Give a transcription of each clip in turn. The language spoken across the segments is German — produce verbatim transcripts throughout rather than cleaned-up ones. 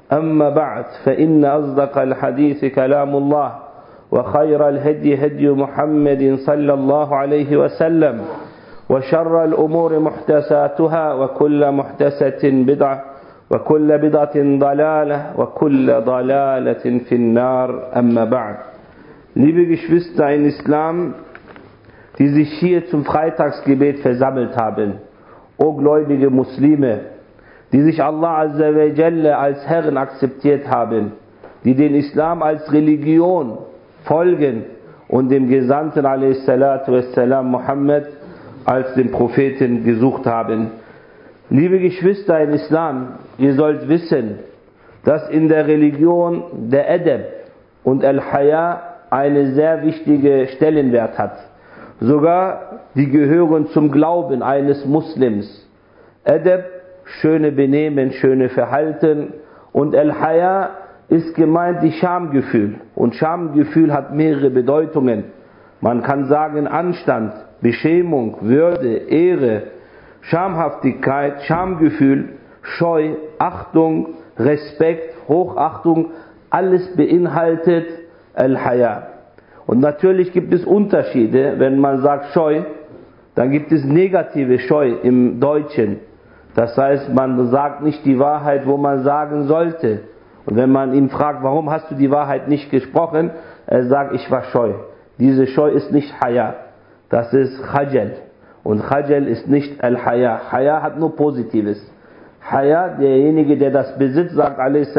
أما بعد فإن أصدق الحديث كلام الله وخير الهدي هدي محمد صلى الله عليه وسلم وشر الأمور محدثاتها وكل محدثة بدعة وكل بدعة ضلالة وكل ضلالة في النار أما بعد. Liebe Geschwister in Islam, die sich hier zum Freitagsgebet versammelt haben, o gläubige Muslime, die sich Allah Azza wa Jalla als Herrn akzeptiert haben, die den Islam als Religion folgen und dem Gesandten a.s. Muhammad als den Propheten gesucht haben. Liebe Geschwister in Islam, ihr sollt wissen, dass in der Religion der Adab und Al-Haya eine sehr wichtige Stellenwert hat. Sogar die gehören zum Glauben eines Muslims. Adab, schöne Benehmen, schöne Verhalten, und Al-Haya ist gemeint die Schamgefühl. Und Schamgefühl hat mehrere Bedeutungen. Man kann sagen Anstand, Beschämung, Würde, Ehre, Schamhaftigkeit, Schamgefühl, Scheu, Achtung, Respekt, Hochachtung, alles beinhaltet Al-Haya. Und natürlich gibt es Unterschiede. Wenn man sagt Scheu, dann gibt es negative Scheu im Deutschen. Das heißt, man sagt nicht die Wahrheit, wo man sagen sollte. Und wenn man ihn fragt, warum hast du die Wahrheit nicht gesprochen, er sagt, ich war scheu. Diese Scheu ist nicht Haya, das ist Khajal. Und Khajal ist nicht Al-Haya. Haya hat nur Positives. Haya, derjenige, der das besitzt, sagt a.s.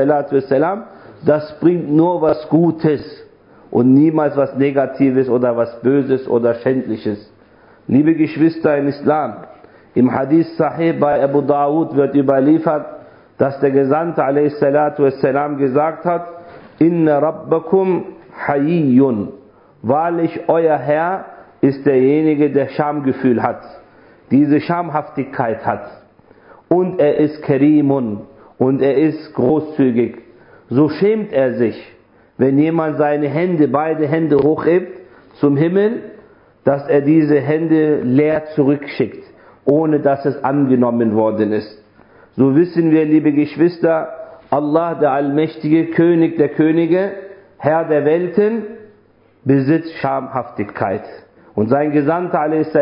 das bringt nur was Gutes und niemals was Negatives oder was Böses oder Schändliches. Liebe Geschwister in Islam, im Hadith Sahih bei Abu Dawud wird überliefert, dass der Gesandte a.s. gesagt hat, Inna Rabbakum Hayyun. Wahrlich, euer Herr ist derjenige, der Schamgefühl hat, diese Schamhaftigkeit hat. Und er ist Karimun, und er ist großzügig. So schämt er sich, wenn jemand seine Hände, beide Hände hochhebt zum Himmel, dass er diese Hände leer zurückschickt, ohne dass es angenommen worden ist. So wissen wir, liebe Geschwister, Allah, der allmächtige König der Könige, Herr der Welten, besitzt Schamhaftigkeit. Und sein Gesandter a.s.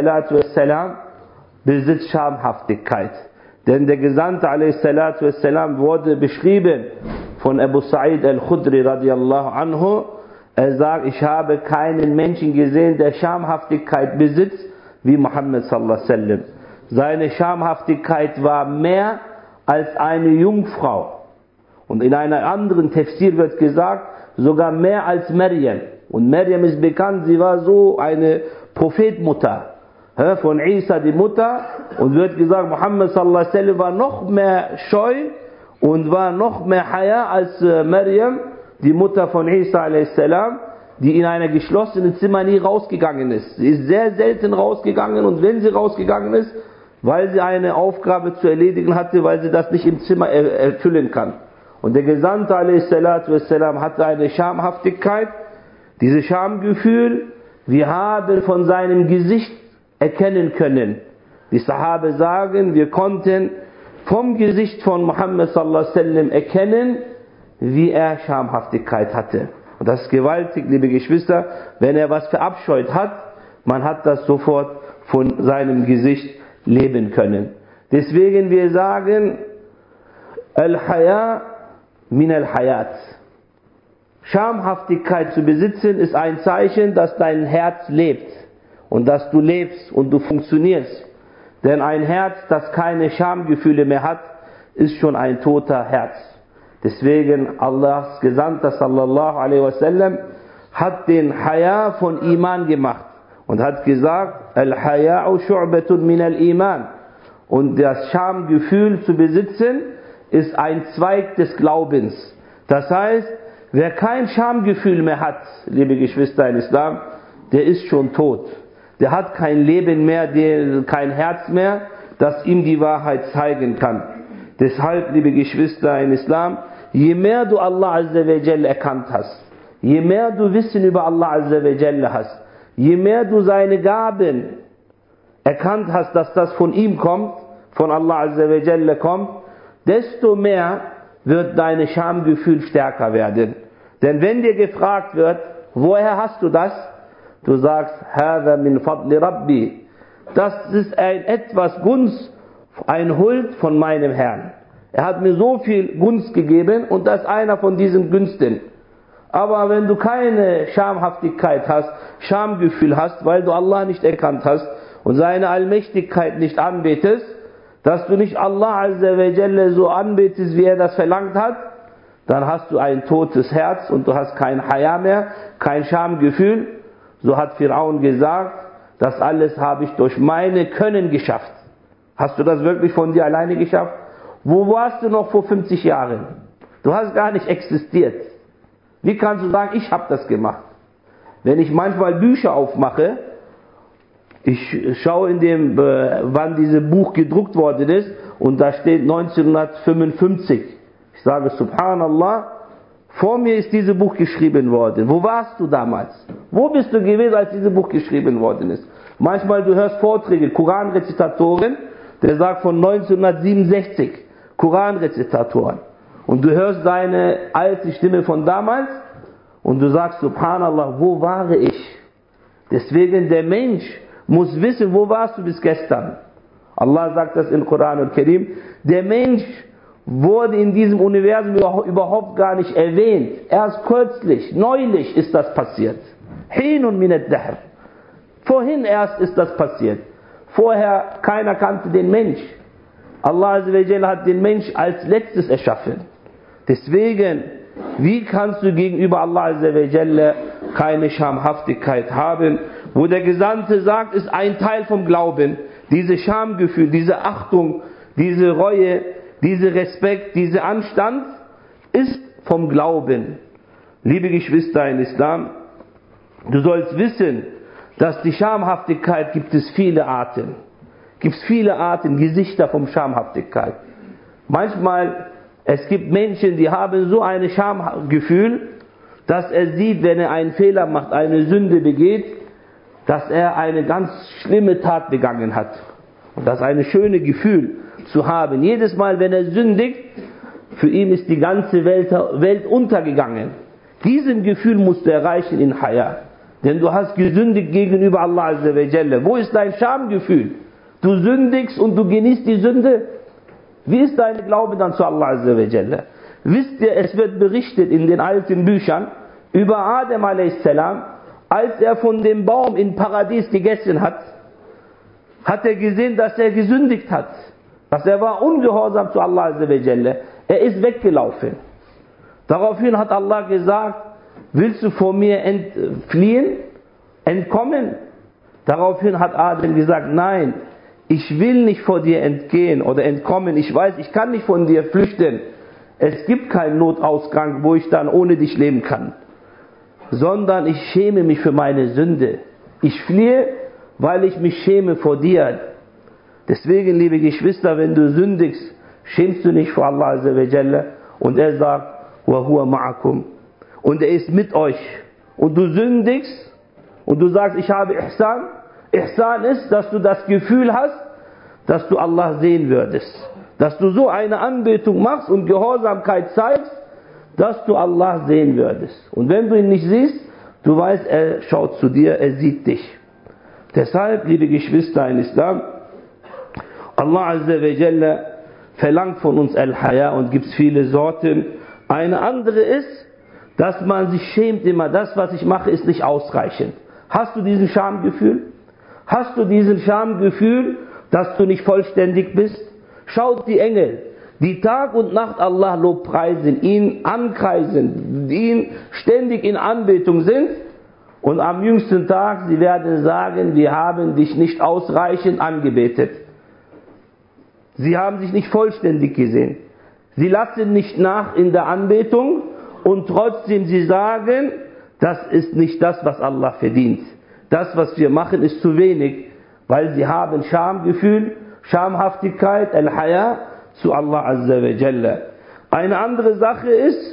besitzt Schamhaftigkeit. Denn der Gesandte a.s. wurde beschrieben von Abu Sa'id al-Khudri radiallahu anhu. Er sagt, ich habe keinen Menschen gesehen, der Schamhaftigkeit besitzt, wie Muhammad sallallahu alaihi wasallam. Seine Schamhaftigkeit war mehr als eine Jungfrau. Und in einer anderen Tafsir wird gesagt, sogar mehr als Maryam. Und Maryam ist bekannt, sie war so eine Prophetmutter von Isa, die Mutter. Und wird gesagt, Muhammad sallallahu alaihi wasallam war noch mehr scheu und war noch mehr Haya als Maryam, die Mutter von Isa alaihi salam, die in einer geschlossenen Zimmer nie rausgegangen ist. Sie ist sehr selten rausgegangen, und wenn sie rausgegangen ist, weil sie eine Aufgabe zu erledigen hatte, weil sie das nicht im Zimmer erfüllen kann. Und der Gesandte a.s. hatte eine Schamhaftigkeit, dieses Schamgefühl, wir haben von seinem Gesicht erkennen können. Die Sahabe sagen, wir konnten vom Gesicht von Muhammad sallallahu alaihi wasallam erkennen, wie er Schamhaftigkeit hatte. Und das ist gewaltig, liebe Geschwister, wenn er was verabscheut hat, man hat das sofort von seinem Gesicht leben können. Deswegen wir sagen, Al-Haya min al-Hayat. Schamhaftigkeit zu besitzen ist ein Zeichen, dass dein Herz lebt und dass du lebst und du funktionierst. Denn ein Herz, das keine Schamgefühle mehr hat, ist schon ein toter Herz. Deswegen Allahs Gesandter sallallahu alaihi wasallam hat den Haya von Iman gemacht und hat gesagt, Al-Haya'u shu'batun min al-Iman. Und das Schamgefühl zu besitzen ist ein Zweig des Glaubens. Das heißt, wer kein Schamgefühl mehr hat, liebe Geschwister in Islam, der ist schon tot. Der hat kein Leben mehr, der, kein Herz mehr, das ihm die Wahrheit zeigen kann. Deshalb, liebe Geschwister in Islam, je mehr du Allah Azza wa Jalla erkannt hast, je mehr du Wissen über Allah Azza wa Jalla hast, je mehr du seine Gaben erkannt hast, dass das von ihm kommt, von Allah Azza wa Jalla kommt, desto mehr wird dein Schamgefühl stärker werden. Denn wenn dir gefragt wird, woher hast du das? Du sagst, هَذَا مِنْ فَضْلِ رَبِّي. Das ist ein etwas Gunst, ein Huld von meinem Herrn. Er hat mir so viel Gunst gegeben und das ist einer von diesen Günsten. Aber wenn du keine Schamhaftigkeit hast, Schamgefühl hast, weil du Allah nicht erkannt hast und seine Allmächtigkeit nicht anbetest, dass du nicht Allah Azza wa Jalla so anbetest, wie er das verlangt hat, dann hast du ein totes Herz und du hast kein Haya mehr, kein Schamgefühl. So hat Fir'aun gesagt, das alles habe ich durch meine Können geschafft. Hast du das wirklich von dir alleine geschafft? Wo warst du noch vor fünfzig Jahren? Du hast gar nicht existiert. Wie kannst du sagen, ich habe das gemacht? Wenn ich manchmal Bücher aufmache, ich schaue in dem, äh, wann dieses Buch gedruckt worden ist, und da steht neunzehnhundertfünfundfünfzig. Ich sage, Subhanallah, vor mir ist dieses Buch geschrieben worden. Wo warst du damals? Wo bist du gewesen, als dieses Buch geschrieben worden ist? Manchmal du hörst Vorträge, Koranrezitatoren, der sagt von neunzehnhundertsiebenundsechzig, Koranrezitatoren. Und du hörst deine alte Stimme von damals und du sagst, Subhanallah, wo war ich? Deswegen der Mensch muss wissen, wo warst du bis gestern? Allah sagt das im Koran und Karim. Der Mensch wurde in diesem Universum überhaupt gar nicht erwähnt. Erst kürzlich, neulich ist das passiert. Hinun min ad-dahr. Vorhin erst ist das passiert. Vorher, keiner kannte den Mensch. Allah Azza wa Jalla hat den Mensch als letztes erschaffen. Deswegen, wie kannst du gegenüber Allah Azza wa Jalla keine Schamhaftigkeit haben? Wo der Gesandte sagt, ist ein Teil vom Glauben. Dieses Schamgefühl, diese Achtung, diese Reue, dieser Respekt, dieser Anstand ist vom Glauben. Liebe Geschwister in Islam, du sollst wissen, dass die Schamhaftigkeit gibt es viele Arten. Gibt es viele Arten, Gesichter von Schamhaftigkeit. Manchmal, es gibt Menschen, die haben so ein Schamgefühl, dass er sieht, wenn er einen Fehler macht, eine Sünde begeht, dass er eine ganz schlimme Tat begangen hat. Und das ist ein schönes Gefühl zu haben. Jedes Mal, wenn er sündigt, für ihn ist die ganze Welt, Welt untergegangen. Diesen Gefühl musst du erreichen in Haya. Denn du hast gesündigt gegenüber Allah Azza wa Jalla. Wo ist dein Schamgefühl? Du sündigst und du genießt die Sünde. Wie ist dein Glaube dann zu Allah Azza wa Jalla? Wisst ihr, es wird berichtet in den alten Büchern über Adam a s, als er von dem Baum im Paradies gegessen hat, hat er gesehen, dass er gesündigt hat. Dass er war ungehorsam zu Allah Azza wa Jalla. Er ist weggelaufen. Daraufhin hat Allah gesagt, willst du vor mir entfliehen, entkommen? Daraufhin hat Adam gesagt, nein, ich will nicht vor dir entgehen oder entkommen. Ich weiß, ich kann nicht von dir flüchten. Es gibt keinen Notausgang, wo ich dann ohne dich leben kann. Sondern ich schäme mich für meine Sünde. Ich fliehe, weil ich mich schäme vor dir. Deswegen, liebe Geschwister, wenn du sündigst, schämst du nicht vor Allah Azza wa Jalla. Und er sagt, wa huwa ma'akum. Und er ist mit euch. Und du sündigst und du sagst, ich habe Ihsan. Ihsan ist, dass du das Gefühl hast, dass du Allah sehen würdest. Dass du so eine Anbetung machst und Gehorsamkeit zeigst, dass du Allah sehen würdest. Und wenn du ihn nicht siehst, du weißt, er schaut zu dir, er sieht dich. Deshalb, liebe Geschwister in Islam, Allah Azza wa Jalla verlangt von uns Al-Haya und gibt viele Sorten. Eine andere ist, dass man sich schämt immer, das, was ich mache, ist nicht ausreichend. Hast du diesen Schamgefühl? Hast du diesen Schamgefühl, dass du nicht vollständig bist? Schaut die Engel, die Tag und Nacht Allah lobpreisen, ihn ankreisen, ihn ständig in Anbetung sind, und am jüngsten Tag, sie werden sagen, wir haben dich nicht ausreichend angebetet. Sie haben sich nicht vollständig gesehen. Sie lassen nicht nach in der Anbetung und trotzdem sie sagen, das ist nicht das, was Allah verdient. Das, was wir machen, ist zu wenig, weil sie haben Schamgefühl, Schamhaftigkeit, Al-Haya zu Allah Azza wa Jalla. Eine andere Sache ist,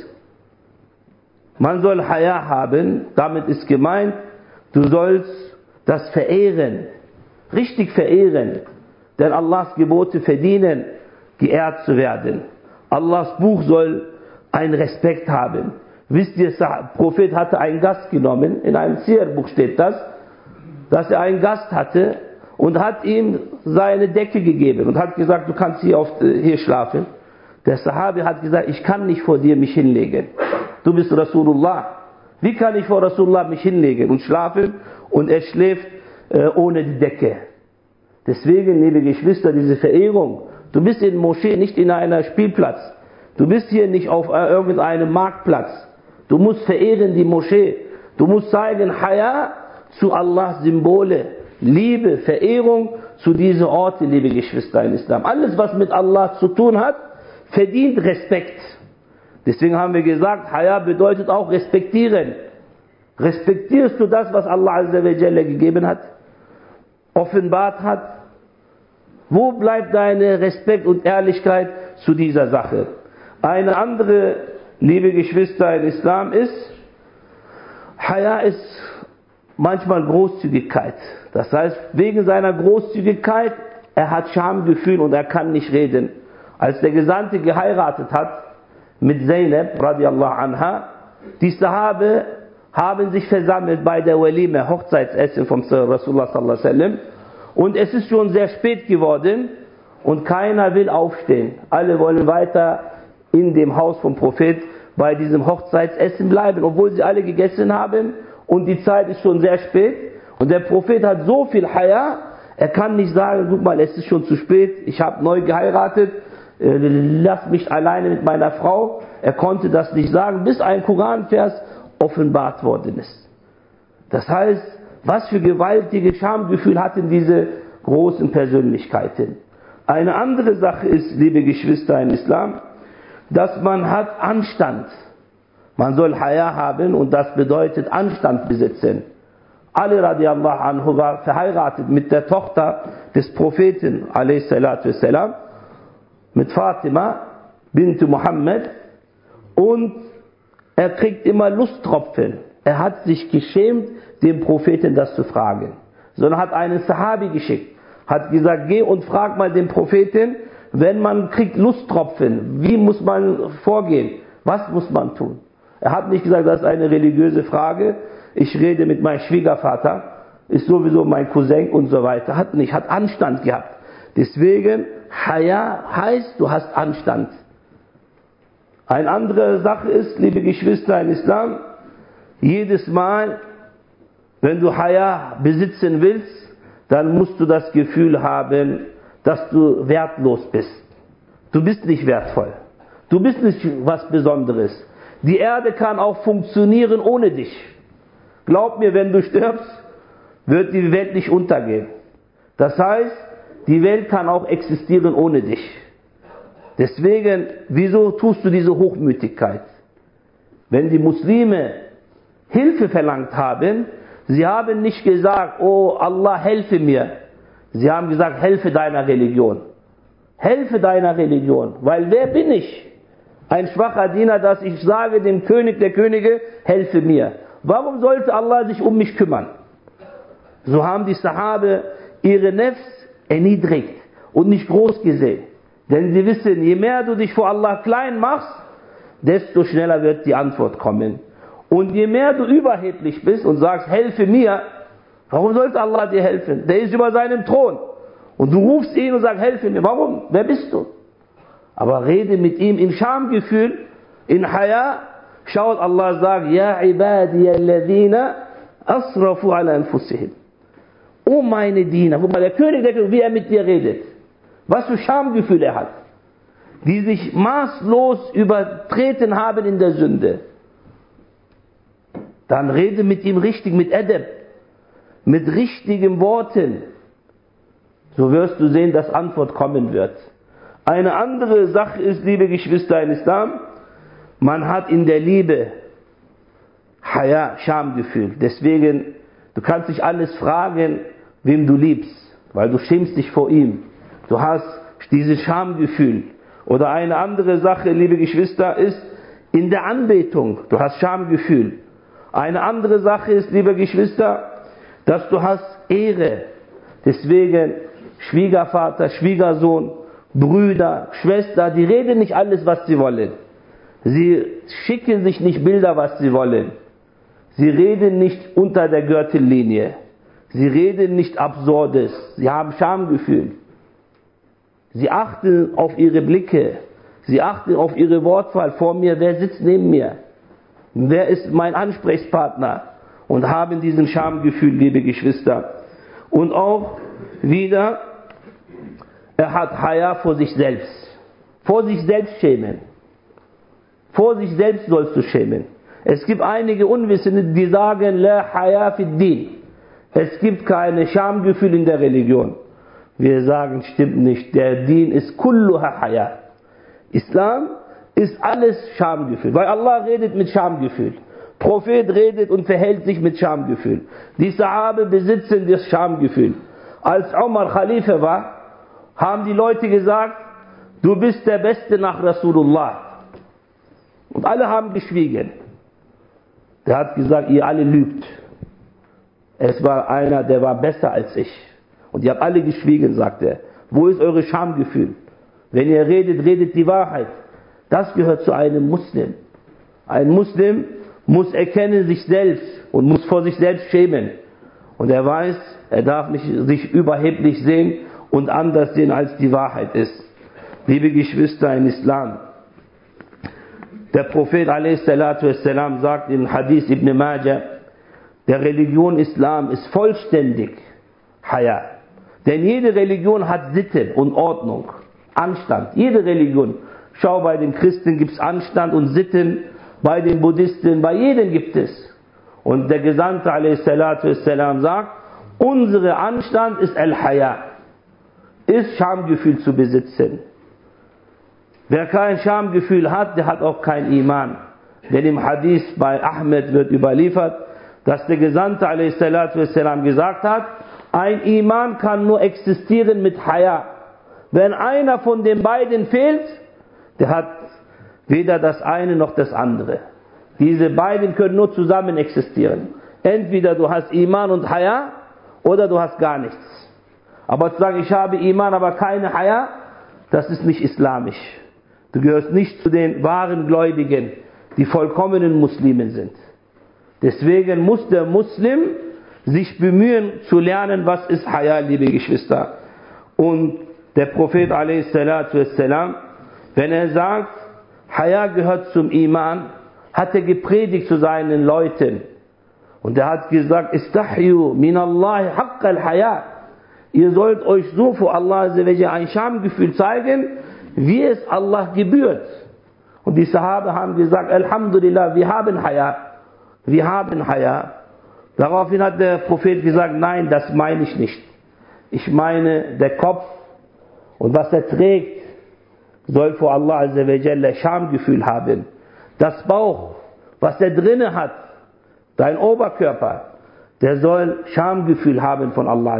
man soll Haya haben, damit ist gemeint, du sollst das verehren, richtig verehren, denn Allahs Gebote verdienen, geehrt zu werden. Allahs Buch soll einen Respekt haben. Wisst ihr, der Prophet hatte einen Gast genommen, in einem Siyar-Buch steht das, dass er einen Gast hatte und hat ihm seine Decke gegeben und hat gesagt, du kannst hier, auf, hier schlafen. Der Sahabi hat gesagt, ich kann nicht vor dir mich hinlegen. Du bist Rasulullah. Wie kann ich vor Rasulullah mich hinlegen und schlafen? Und er schläft äh, ohne die Decke. Deswegen, liebe Geschwister, diese Verehrung. Du bist in der Moschee, nicht in einem Spielplatz. Du bist hier nicht auf äh, irgendeinem Marktplatz. Du musst verehren die Moschee. Du musst zeigen, Haya zu Allahs Symbole. Liebe, Verehrung zu diesen Orten, liebe Geschwister im Islam. Alles, was mit Allah zu tun hat, verdient Respekt. Deswegen haben wir gesagt, Haya bedeutet auch respektieren. Respektierst du das, was Allah Azza wa Jalla gegeben hat, offenbart hat? Wo bleibt deine Respekt und Ehrlichkeit zu dieser Sache? Eine andere, liebe Geschwister im Islam, ist, Haya ist manchmal Großzügigkeit. Das heißt, wegen seiner Großzügigkeit, er hat Schamgefühl und er kann nicht reden. Als der Gesandte geheiratet hat mit Zainab radiallahu anha, die Sahabe haben sich versammelt bei der Walima, Hochzeitsessen vom Rasulullah sallallahu alaihi wasallam, und es ist schon sehr spät geworden und keiner will aufstehen. Alle wollen weiter in dem Haus vom Prophet bei diesem Hochzeitsessen bleiben, obwohl sie alle gegessen haben und die Zeit ist schon sehr spät und der Prophet hat so viel Haya, er kann nicht sagen, guck mal, es ist schon zu spät, ich habe neu geheiratet, lass mich alleine mit meiner Frau. Er konnte das nicht sagen, bis ein Koranvers offenbart worden ist. Das heißt, was für gewaltige Schamgefühl hatten diese großen Persönlichkeiten. Eine andere Sache ist, liebe Geschwister im Islam, dass man hat Anstand. Man soll Haya haben und das bedeutet Anstand besitzen. Ali radiallahu anhu war verheiratet mit der Tochter des Propheten alaihi salatu wassalam, mit Fatima bint Muhammad, und er kriegt immer Lusttropfen. Er hat sich geschämt, dem Propheten das zu fragen. Sondern hat einen Sahabi geschickt, hat gesagt, geh und frag mal den Propheten, wenn man kriegt Lusttropfen, wie muss man vorgehen? Was muss man tun? Er hat nicht gesagt, das ist eine religiöse Frage, ich rede mit meinem Schwiegervater, ist sowieso mein Cousin und so weiter. Hat nicht, hat Anstand gehabt. Deswegen, Haya heißt, du hast Anstand. Eine andere Sache ist, liebe Geschwister im Islam, jedes Mal, wenn du Haya besitzen willst, dann musst du das Gefühl haben, dass du wertlos bist. Du bist nicht wertvoll. Du bist nicht was Besonderes. Die Erde kann auch funktionieren ohne dich. Glaub mir, wenn du stirbst, wird die Welt nicht untergehen. Das heißt, die Welt kann auch existieren ohne dich. Deswegen, wieso tust du diese Hochmütigkeit? Wenn die Muslime Hilfe verlangt haben, sie haben nicht gesagt, oh Allah, helfe mir. Sie haben gesagt, helfe deiner Religion. Helfe deiner Religion. Weil wer bin ich? Ein schwacher Diener, dass ich sage dem König der Könige, helfe mir. Warum sollte Allah sich um mich kümmern? So haben die Sahabe ihre Nefs erniedrigt und nicht groß gesehen. Denn sie wissen, je mehr du dich vor Allah klein machst, desto schneller wird die Antwort kommen. Und je mehr du überheblich bist und sagst, helfe mir, warum sollte Allah dir helfen? Der ist über seinem Thron. Und du rufst ihn und sagst, helfe mir. Warum? Wer bist du? Aber rede mit ihm in Schamgefühl, in Haya. Schaut, Allah sagt, Ya ibadiya alladhina asrafu ala anfusihim. O meine Diener, guck mal, der König, der König, wie er mit dir redet. Was für Schamgefühl er hat. Die sich maßlos übertreten haben in der Sünde. Dann rede mit ihm richtig, mit Adab. Mit richtigen Worten. So wirst du sehen, dass Antwort kommen wird. Eine andere Sache ist, liebe Geschwister im Islam, man hat in der Liebe Haya, Schamgefühl. Deswegen, du kannst dich alles fragen, wem du liebst, weil du schämst dich vor ihm. Du hast dieses Schamgefühl. Oder eine andere Sache, liebe Geschwister, ist in der Anbetung. Du hast Schamgefühl. Eine andere Sache ist, liebe Geschwister, dass du hast Ehre. Deswegen Schwiegervater, Schwiegersohn, Brüder, Schwester, die reden nicht alles, was sie wollen. Sie schicken sich nicht Bilder, was sie wollen. Sie reden nicht unter der Gürtellinie. Sie reden nicht Absurdes. Sie haben Schamgefühl. Sie achten auf ihre Blicke. Sie achten auf ihre Wortwahl vor mir. Wer sitzt neben mir? Wer ist mein Ansprechpartner? Und haben diesen Schamgefühl, liebe Geschwister. Und auch wieder, er hat Haya vor sich selbst. Vor sich selbst schämen. Vor sich selbst sollst du schämen. Es gibt einige Unwissende, die sagen, La Haya fid Din. Es gibt keine Schamgefühl in der Religion. Wir sagen, stimmt nicht. Der Din ist kulluha Haya. Islam ist alles Schamgefühl. Weil Allah redet mit Schamgefühl. Prophet redet und verhält sich mit Schamgefühl. Die Sahabe besitzen das Schamgefühl. Als Umar Khalifa war, haben die Leute gesagt, du bist der Beste nach Rasulullah. Und alle haben geschwiegen. Der hat gesagt, ihr alle lügt. Es war einer, der war besser als ich. Und ihr habt alle geschwiegen, sagt er. Wo ist eure Schamgefühl? Wenn ihr redet, redet die Wahrheit. Das gehört zu einem Muslim. Ein Muslim muss erkennen sich selbst und muss vor sich selbst schämen. Und er weiß, er darf nicht sich überheblich sehen und anders sehen, als die Wahrheit ist. Liebe Geschwister im Islam, der Prophet a s. sagt in Hadith Ibn Majah, der Religion Islam ist vollständig Haya. Denn jede Religion hat Sitten und Ordnung, Anstand. Jede Religion. Schau, bei den Christen gibt es Anstand und Sitten, bei den Buddhisten, bei jedem gibt es. Und der Gesandte a s. sagt, unsere Anstand ist Al-Haya, ist Schamgefühl zu besitzen. Wer kein Schamgefühl hat, der hat auch kein Iman. Denn im Hadith bei Ahmed wird überliefert, dass der Gesandte a s. gesagt hat, ein Iman kann nur existieren mit Haya. Wenn einer von den beiden fehlt, der hat weder das eine noch das andere. Diese beiden können nur zusammen existieren. Entweder du hast Iman und Haya oder du hast gar nichts. Aber zu sagen, ich habe Iman, aber keine Haya, das ist nicht islamisch. Du gehörst nicht zu den wahren Gläubigen, die vollkommenen Muslimen sind. Deswegen muss der Muslim sich bemühen zu lernen, was ist Haya, liebe Geschwister. Und der Prophet a s. wenn er sagt, Haya gehört zum Iman, hat er gepredigt zu seinen Leuten. Und er hat gesagt, Istahyu min Allah haqqa al-Haya. Ihr sollt euch so vor Allah ein Schamgefühl zeigen, wie es Allah gebührt. Und die Sahabe haben gesagt, Alhamdulillah, wir haben Haya. Wir haben Haya. Daraufhin hat der Prophet gesagt, nein, das meine ich nicht. Ich meine, der Kopf und was er trägt, soll vor Allah Schamgefühl haben. Das Bauch, was er drinne hat, dein Oberkörper, der soll Schamgefühl haben von Allah.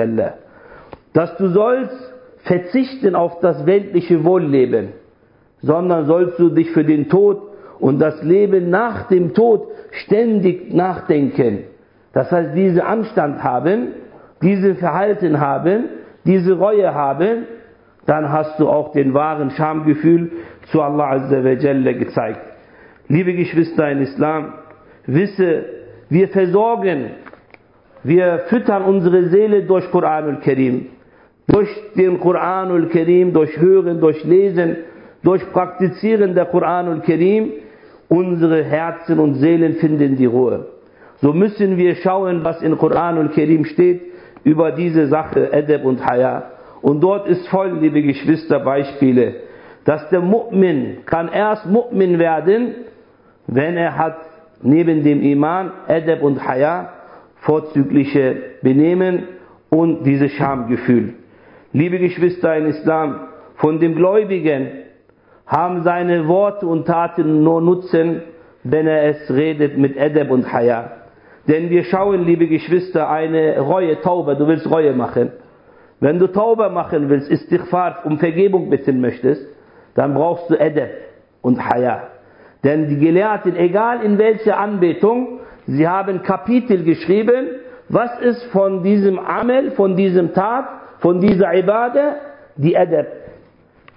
Dass du sollst verzichten auf das weltliche Wohlleben, sondern sollst du dich für den Tod und das Leben nach dem Tod ständig nachdenken. Das heißt, diese Anstand haben, diese Verhalten haben, diese Reue haben, dann hast du auch den wahren Schamgefühl zu Allah Azza wa Jalla gezeigt. Liebe Geschwister in Islam, wisse, wir versorgen, wir füttern unsere Seele durch Koranul Karim. Durch den Koranul Karim, durch Hören, durch Lesen, durch Praktizieren der Koranul Karim, unsere Herzen und Seelen finden die Ruhe. So müssen wir schauen, was in Koranul Karim steht über diese Sache, Adab und Haya. Und dort ist voll, liebe Geschwister, Beispiele, dass der Mu'min kann erst Mu'min werden, wenn er hat neben dem Iman, Adab und Haya, vorzügliche Benehmen und dieses Schamgefühl. Liebe Geschwister in Islam, von dem Gläubigen haben seine Worte und Taten nur Nutzen, wenn er es redet mit Adab und Haya. Denn wir schauen, liebe Geschwister, eine Reue, Tauba, du willst Reue machen. Wenn du Tauba machen willst, Istighfar, um Vergebung bitten möchtest, dann brauchst du Adab und Haya. Denn die Gelehrten, egal in welcher Anbetung, sie haben Kapitel geschrieben, was ist von diesem Amel, von diesem Tat, von dieser Ibadah, die Adab.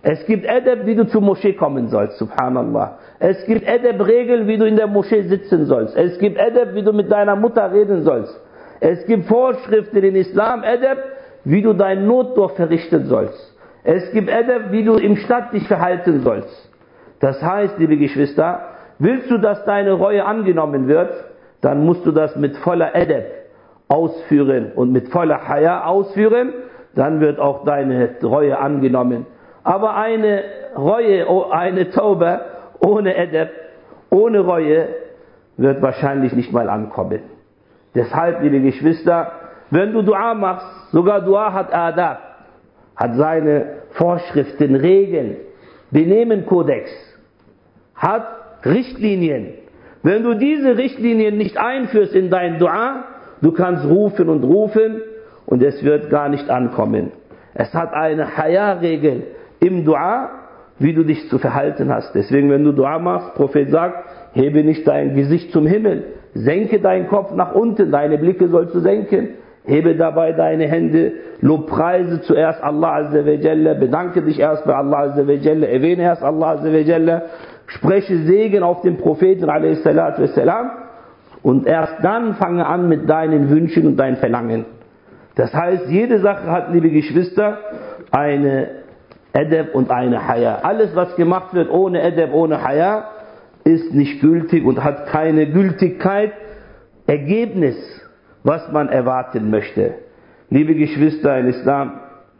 Es gibt Adab, wie du zur Moschee kommen sollst, subhanallah. Es gibt Adab-Regeln, wie du in der Moschee sitzen sollst. Es gibt Adab, wie du mit deiner Mutter reden sollst. Es gibt Vorschriften in Islam, Adab, wie du dein Notdurft verrichten sollst. Es gibt Adab, wie du im Stadt dich verhalten sollst. Das heißt, liebe Geschwister, willst du, dass deine Reue angenommen wird, dann musst du das mit voller Adab ausführen und mit voller Haya ausführen, dann wird auch deine Reue angenommen. Aber eine Reue, eine Taube ohne Adab, ohne Reue, wird wahrscheinlich nicht mal ankommen. Deshalb, liebe Geschwister, wenn du Dua machst, sogar Dua hat Adab, hat seine Vorschriften, Regeln, Benehmenkodex, hat Richtlinien. Wenn du diese Richtlinien nicht einführst in dein Dua, du kannst rufen und rufen und es wird gar nicht ankommen. Es hat eine Haya-Regel im Dua, wie du dich zu verhalten hast. Deswegen, wenn du Dua machst, Prophet sagt, hebe nicht dein Gesicht zum Himmel, senke deinen Kopf nach unten, deine Blicke sollst du senken, hebe dabei deine Hände, Lobpreise zuerst Allah Azza wa Jalla, bedanke dich erst bei Allah Azza wa Jalla, erwähne erst Allah Azza wa Jalla, spreche Segen auf den Propheten alayhi salatu wassalam und erst dann fange an mit deinen Wünschen und deinen Verlangen. Das heißt, jede Sache hat, liebe Geschwister, eine Adab und eine Haya. Alles, was gemacht wird ohne Adab, ohne Haya, ist nicht gültig und hat keine Gültigkeit, Ergebnis, was man erwarten möchte. Liebe Geschwister in Islam,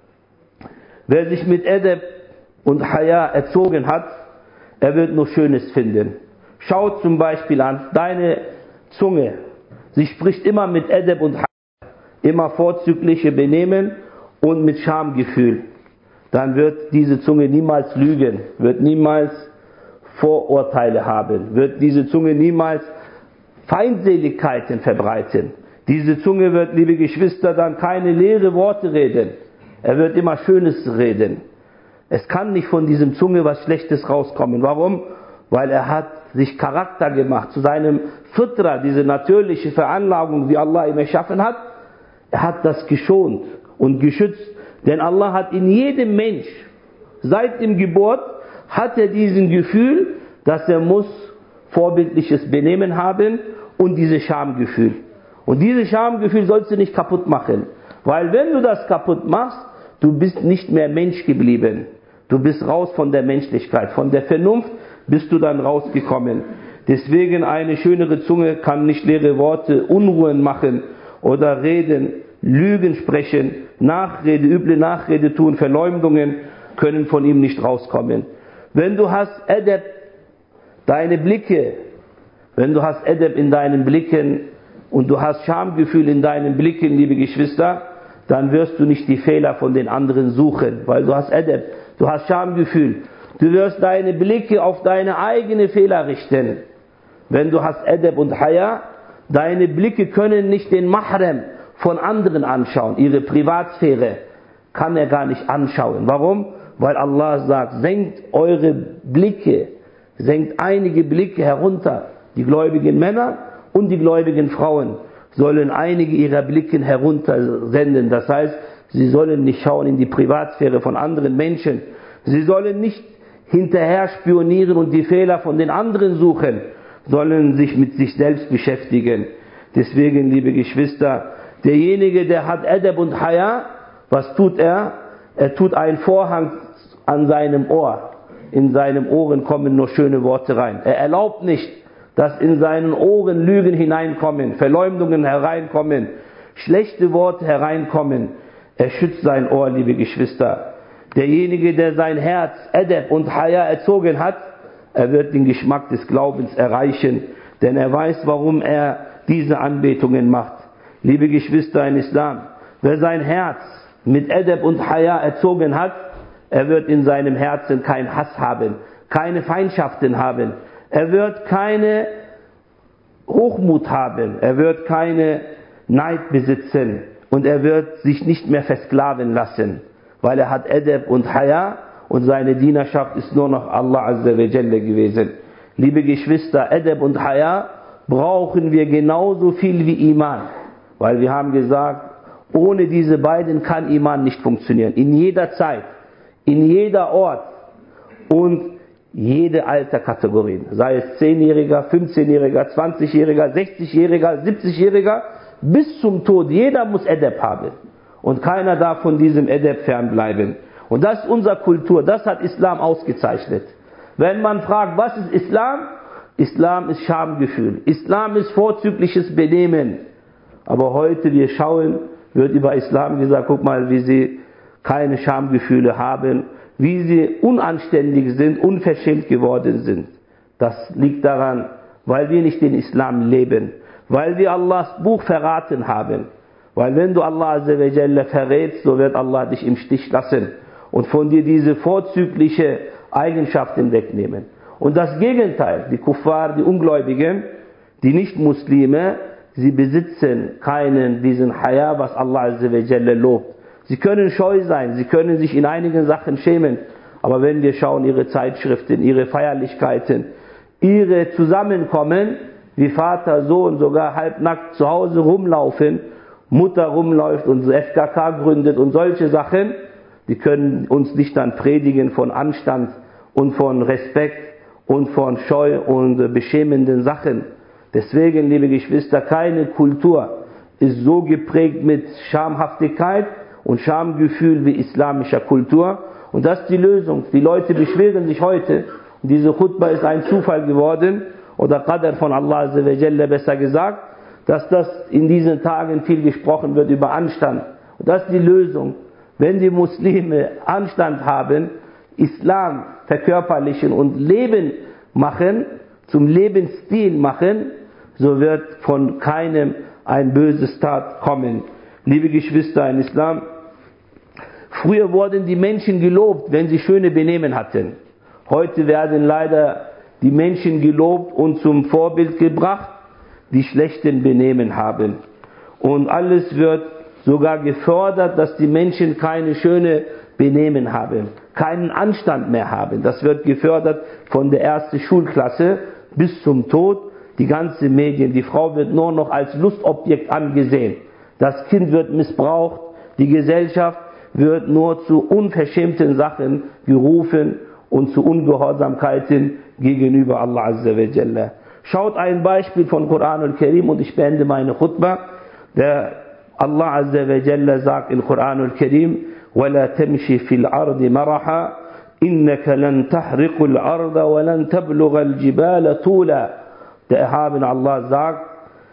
wer sich mit Adab und Haya erzogen hat, er wird nur Schönes finden. Schau zum Beispiel an, deine Zunge, sie spricht immer mit Adab und Haya, immer vorzügliche Benehmen und mit Schamgefühl. Dann wird diese Zunge niemals lügen, wird niemals Vorurteile haben, wird diese Zunge niemals Feindseligkeiten verbreiten. Diese Zunge wird, liebe Geschwister, dann keine leere Worte reden. Er wird immer Schönes reden. Es kann nicht von diesem Zunge was Schlechtes rauskommen. Warum? Weil er hat sich Charakter gemacht zu seinem Fitra, diese natürliche Veranlagung, die Allah ihm erschaffen hat. Er hat das geschont und geschützt. Denn Allah hat in jedem Mensch, seit dem Geburt, hat er diesen Gefühl, dass er muss vorbildliches Benehmen haben und dieses Schamgefühl. Und dieses Schamgefühl sollst du nicht kaputt machen. Weil wenn du das kaputt machst, du bist nicht mehr Mensch geblieben. Du bist raus von der Menschlichkeit. Von der Vernunft bist du dann rausgekommen. Deswegen eine schönere Zunge kann nicht leere Worte, Unruhen machen oder reden, Lügen sprechen, Nachrede, üble Nachrede tun, Verleumdungen können von ihm nicht rauskommen. Wenn du hast Adab, deine Blicke, wenn du hast Adab in deinen Blicken und du hast Schamgefühl in deinen Blicken, liebe Geschwister, dann wirst du nicht die Fehler von den anderen suchen, weil du hast Adab, du hast Schamgefühl. Du wirst deine Blicke auf deine eigenen Fehler richten. Wenn du hast Adab und Haya, deine Blicke können nicht den Mahram von anderen anschauen, ihre Privatsphäre kann er gar nicht anschauen. Warum? Weil Allah sagt, senkt eure Blicke, senkt einige Blicke herunter. Die gläubigen Männer und die gläubigen Frauen sollen einige ihrer Blicke heruntersenden. Das heißt, sie sollen nicht schauen in die Privatsphäre von anderen Menschen. Sie sollen nicht hinterher spionieren und die Fehler von den anderen suchen, sondern sich mit sich selbst beschäftigen. Deswegen, liebe Geschwister, derjenige, der hat Adab und Haya, was tut er? Er tut einen Vorhang an seinem Ohr. In seinen Ohren kommen nur schöne Worte rein. Er erlaubt nicht, dass in seinen Ohren Lügen hineinkommen, Verleumdungen hereinkommen, schlechte Worte hereinkommen. Er schützt sein Ohr, liebe Geschwister. Derjenige, der sein Herz Adab und Haya erzogen hat, er wird den Geschmack des Glaubens erreichen, denn er weiß, warum er diese Anbetungen macht. Liebe Geschwister in Islam, wer sein Herz mit Adab und Haya erzogen hat, er wird in seinem Herzen keinen Hass haben, keine Feindschaften haben. Er wird keine Hochmut haben, er wird keine Neid besitzen und er wird sich nicht mehr versklaven lassen, weil er hat Adab und Haya und seine Dienerschaft ist nur noch Allah Azza wa Jalla gewesen. Liebe Geschwister, Adab und Haya brauchen wir genauso viel wie Iman, weil wir haben gesagt, ohne diese beiden kann Iman nicht funktionieren. In jeder Zeit, in jeder Ort und jede Alterkategorie, sei es zehnjähriger, fünfzehnjähriger, zwanzigjähriger, sechzigjähriger, siebzigjähriger, bis zum Tod. Jeder muss Adab haben. Und keiner darf von diesem Adab fernbleiben. Und das ist unsere Kultur, das hat Islam ausgezeichnet. Wenn man fragt, was ist Islam? Islam ist Schamgefühl. Islam ist vorzügliches Benehmen. Aber heute, wir schauen, wird über Islam gesagt, guck mal, wie sie keine Schamgefühle haben, wie sie unanständig sind, unverschämt geworden sind. Das liegt daran, weil wir nicht den Islam leben, weil wir Allahs Buch verraten haben. Weil wenn du Allah Azza wa Jalla verrätst, so wird Allah dich im Stich lassen und von dir diese vorzügliche Eigenschaften wegnehmen. Und das Gegenteil, die Kuffar, die Ungläubigen, die Nicht-Muslime, sie besitzen keinen diesen Haya, was Allah Azza wa Jalla lobt. Sie können scheu sein, sie können sich in einigen Sachen schämen, aber wenn wir schauen, ihre Zeitschriften, ihre Feierlichkeiten, ihre Zusammenkommen, wie Vater, Sohn sogar halbnackt zu Hause rumlaufen, Mutter rumläuft und F K K gründet und solche Sachen, die können uns nicht dann predigen von Anstand und von Respekt und von Scheu und beschämenden Sachen. Deswegen, liebe Geschwister, keine Kultur ist so geprägt mit Schamhaftigkeit und Schamgefühl wie islamischer Kultur. Und das ist die Lösung. Die Leute beschweren sich heute, und diese Khutbah ist ein Zufall geworden, oder Qadr von Allah Azza wa Jalla besser gesagt, dass das in diesen Tagen viel gesprochen wird über Anstand. Und das ist die Lösung. Wenn die Muslime Anstand haben, Islam verkörperlichen und Leben machen, zum Lebensstil machen, so wird von keinem ein böses Tat kommen. Liebe Geschwister in Islam, früher wurden die Menschen gelobt, wenn sie schöne Benehmen hatten. Heute werden leider die Menschen gelobt und zum Vorbild gebracht, die schlechten Benehmen haben. Und alles wird sogar gefördert, dass die Menschen keine schöne Benehmen haben, keinen Anstand mehr haben. Das wird gefördert von der ersten Schulklasse bis zum Tod. Die ganze Medien, die Frau wird nur noch als Lustobjekt angesehen. Das Kind wird missbraucht. Die Gesellschaft wird nur zu unverschämten Sachen gerufen und zu Ungehorsamkeiten gegenüber Allah Azza wa Jalla. Schaut ein Beispiel von Koran al-Karim und ich beende meine Khutbah. Der Allah Azza wa Jalla sagt in Koran al-Karim: وَلَا تَمْشِ فِي الْأَرْضِ مَرَحًا إِنَّكَ لَنْ تَحْرِقُ الْأَرْضَ وَلَنْ تَبْلُغَ الْجِبَالَ طُولًا. Der erhabene Allah sagt: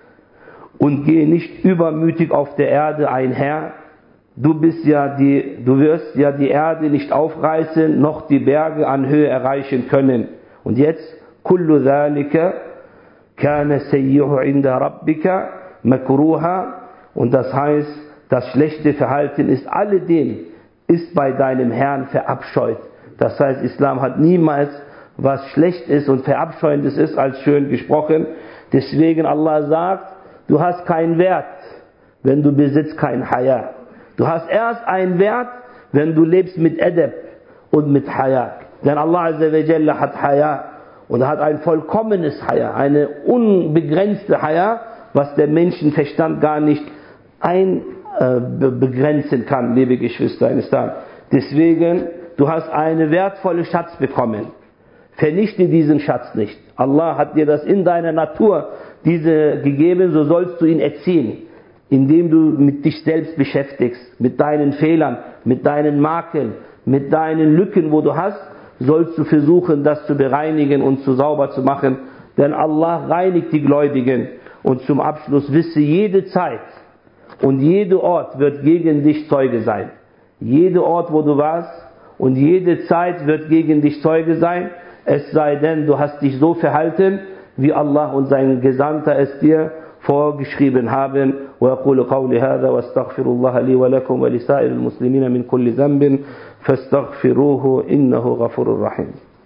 Und geh nicht übermütig auf der Erde einher. Du bist ja die, du wirst ja die Erde nicht aufreißen, noch die Berge an Höhe erreichen können. Und jetzt, كُلُّ ذَلِكَ كَانَ سَيِّئُهُ عِنْدَ رَبِّكَ مَكْرُوهًا. Und das heißt, das schlechte Verhalten ist alledem, ist bei deinem Herrn verabscheut. Das heißt, Islam hat niemals was schlecht ist und verabscheuendes ist als schön gesprochen. Deswegen Allah sagt, du hast keinen Wert, wenn du besitzt kein Haya. Du hast erst einen Wert, wenn du lebst mit Adab und mit Haya. Denn Allah Azza wa Jalla hat Haya und hat ein vollkommenes Haya, eine unbegrenzte Haya, was der Menschenverstand gar nicht ein äh, begrenzen kann, liebe Geschwister in Islam. Deswegen, du hast einen wertvollen Schatz bekommen. Vernichte diesen Schatz nicht. Allah hat dir das in deiner Natur diese gegeben, so sollst du ihn erziehen, indem du mit dich selbst beschäftigst, mit deinen Fehlern, mit deinen Makeln, mit deinen Lücken, wo du hast, sollst du versuchen, das zu bereinigen und zu sauber zu machen. Denn Allah reinigt die Gläubigen. Und zum Abschluss wisse, jede Zeit und jeder Ort wird gegen dich Zeuge sein. Jeder Ort, wo du warst und jede Zeit wird gegen dich Zeuge sein. Es sei denn, du hast dich so verhalten, wie Allah und sein Gesandter es dir vorgeschrieben haben. وأقول قولي هذا واستغفر الله لي ولكم ولسائر المسلمين من كل ذنب فاستغفروه إنه غفور رحيم.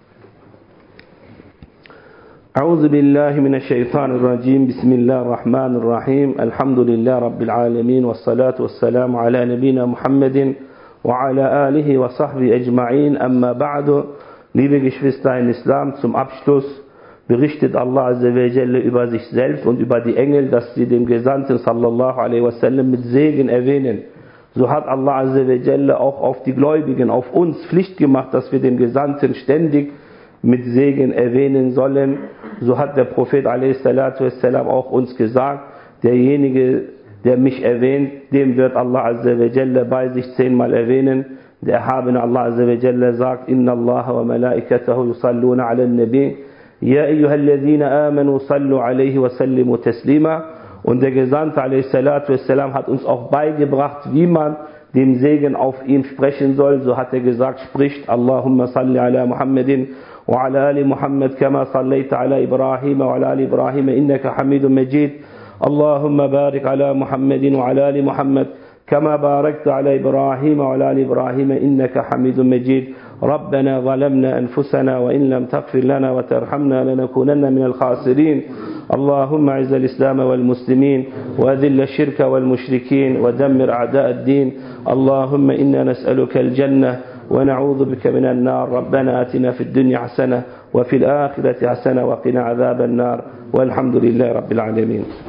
أعوذ بالله من الشيطان الرجيم. بسم الله الرحمن الرحيم. الحمد لله رب العالمين والصلاة والسلام على نبينا محمد وعلى آله وصحبه أجمعين. أما بعد. Liebe Geschwister in Islam, zum Abschluss berichtet Allah Azza wa Jalla über sich selbst und über die Engel, dass sie den Gesandten sallallahu alaihi wasallam mit Segen erwähnen. so hat Allah Azza wa Jalla auch auf die Gläubigen, auf uns Pflicht gemacht, dass wir den Gesandten ständig mit Segen erwähnen sollen. So hat der Prophet a.s.w. auch uns gesagt, derjenige, der mich erwähnt, dem wird Allah Azza wa Jalla bei sich zehnmal erwähnen. Der Erhabene Allah Azza wa Jalla sagt, Inna Allah wa malaikatahu yusalluna ala nabi, ya ayyuhalladhina amanu sallu alayhi wa sallimu taslima. Und der Gesandte a.s. hat uns auch beigebracht, wie man den Segen auf ihn sprechen soll. So hat er gesagt, spricht Allahumma salli ala Muhammadin wa ala ali Muhammad kama sallaita ala Ibrahim wa ala ali Ibrahim innaka hamidun majid. Allahumma barik ala Muhammadin wa ala ali Muhammad كما باركت على إبراهيم وعلى آل إبراهيم إنك حميد مجيد. ربنا ظلمنا أنفسنا وإن لم تغفر لنا وترحمنا لنكونن من الخاسرين. اللهم أعز الإسلام والمسلمين وأذل الشرك والمشركين ودمر أعداء الدين. اللهم إنا نسألك الجنة ونعوذ بك من النار. ربنا آتنا في الدنيا حسنة وفي الآخرة حسنة وقنا عذاب النار والحمد لله رب العالمين.